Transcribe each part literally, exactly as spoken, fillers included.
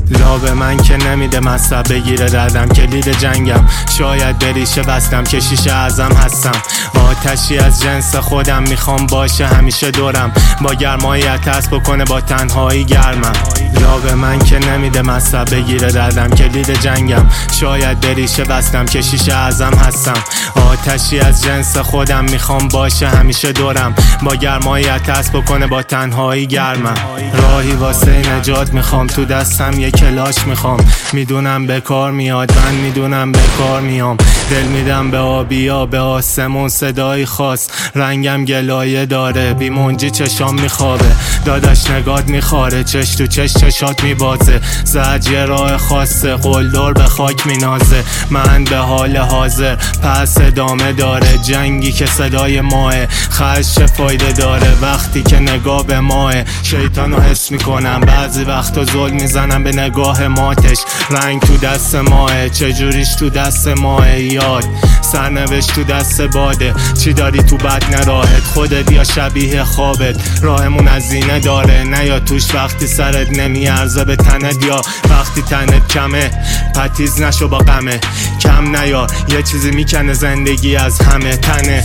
لابه من که نمیده مصرف بگیره دردم، کلید جنگم شاید بریشه بستم، کشیش اعظم هستم. آتشی از جنس خودم میخوام باشه همیشه دورم، با گرماییت هست بکنه با تنهایی گرمم. لابه من که نمیده مصرف بگیره دردم، کلید جنگم شاید بریشه بستم، کشیش اعظم هستم. آتشی از جنس خودم میخوام باشه همیشه دورم، با گرماییت هست بکنه با تنهایی گرمم. راهی واسه نجات میخوام، تو دستم یه کلاش میخوام، میدونم به کار میاد، من میدونم به کار میام. دل میدم به آبیا، به آسمون صدایی خاص، رنگم گلایه داره، بی منجی چشام میخوابه، داداش نگات میخاره، چش تو چش چشات میبازه، زجر راه خاصه، قلدر به خاک مینازه. من به حال حاضر، پس ادامه داره، جنگی که صدای ماه، خش فایده داره وقتی که نگاه به ماه. شیطانو حس میکنم بعضی وقتا، ظلم میزنم به نگاه ماتش، رنگ تو دست ماه، چجوریش تو دست ماه. یاد سرنوشت تو دست باده، چی داری تو بدن راحت، خودت یا شبیه خوابت. راهمون هزینه داره، نیا توش وقتی سرت نمیارزه به تنت، یا وقتی تنت کمه پتیز نشو با غمه. کم نیا، یه چیزی میکنه زندگی از همه تنه.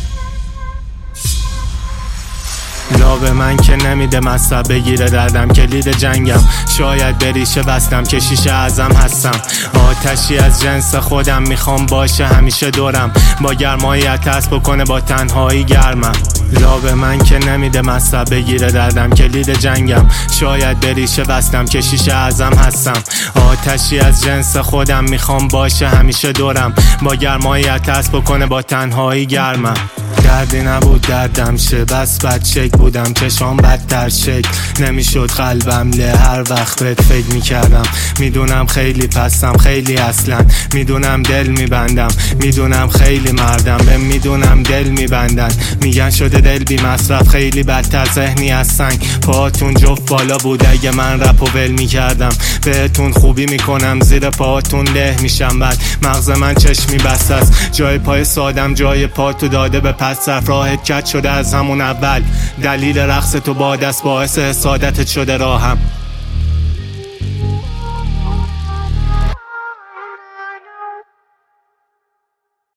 لابه من که نمیده مصرف بگیره دردم، کلید جنگم شاید بریشه بستم، کشیش اعظم هستم. آتشی از جنس خودم میخوام باشه همیشه دورم، با گرماییت هست بکنه با تنهایی گرمم. لابه من که نمیده مصرف بگیره دردم، کلید جنگم شاید بریشه بستم، کشیش اعظم هستم. آتشی از جنس خودم میخوام باشه همیشه دورم، با گرماییت هست بکنه با تنهایی گرمم. دردی نبود دردم شه، بس بد شک بودم، چشام بدتر شک نمیشد قلبم له، هر وقت بهت فکر میکردم. میدونم خیلی پستم، خیلی اصلا میدونم دل میبندم، میدونم خیلی مردم، به میدونم دل میبندن. میگن شده دل بی مصرف، خیلی بدتر ذهنی از سنگ. پاهاتون جفت بالا بود اگه من رپ و ول میکردم، بهتون خوبی میکنم زیر پاهاتون له میشم. بعد مغز من چشمی بسته است، جای پای سادم جای پا تو داده به پس رفت، راحت کج شده از همون اول، دلیل رقص تو باد است باعث حسادتت شده راهم.